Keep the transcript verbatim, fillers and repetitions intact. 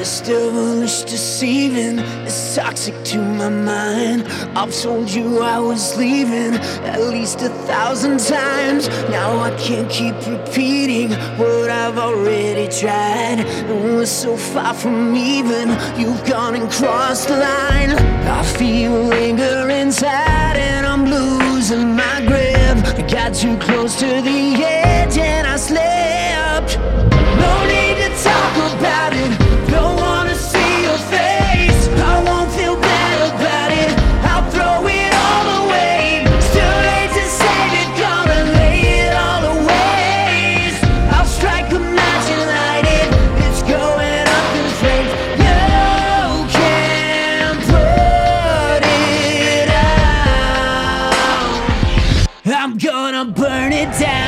This devilish deceiving is toxic to my mind. I've told you I was leaving at least a thousand times. Now I can't keep repeating what I've already tried. And we're so far from even, you've gone and crossed the line. I feel anger inside and I'm losing my grip. I got too close to the edge and I slipped. No need to talk about it, don't wanna see your face. I won't feel bad about it, I'll throw it all away. It's too late to save it, gonna lay it all away. I'll strike a match and light it, it's going up in flames. You can't put it out, I'm gonna burn it down.